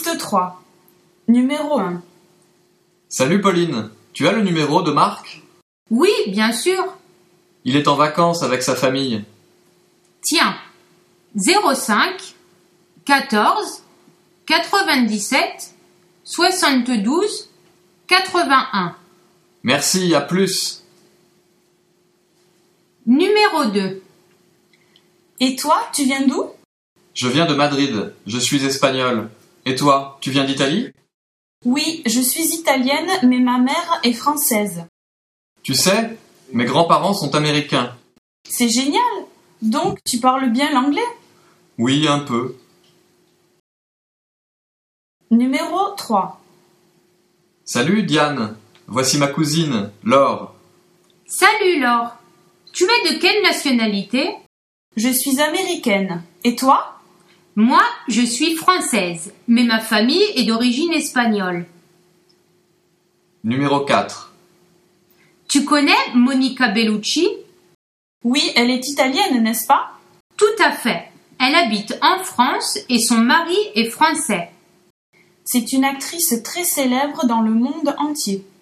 Piste 3. Numéro 1. Salut Pauline, tu as le numéro de Marc? Oui, bien sûr. Il est en vacances avec sa famille. Tiens, 05 14 97 72 81. Merci, à plus. Numéro 2. Et toi, tu viens d'où? Je viens de Madrid, je suis espagnol. Et toi, tu viens d'Italie? Oui, je suis italienne, mais ma mère est française. Tu sais, mes grands-parents sont américains. C'est génial! Donc, tu parles bien l'anglais? Oui, un peu. Numéro 3. Salut Diane, voici ma cousine, Laure. Salut Laure. Tu es de quelle nationalité? Je suis américaine. Et toi? Moi, je suis française, mais ma famille est d'origine espagnole. Numéro 4. Tu connais Monica Bellucci? Oui, elle est italienne, n'est-ce pas? Tout à fait. Elle habite en France et son mari est français. C'est une actrice très célèbre dans le monde entier.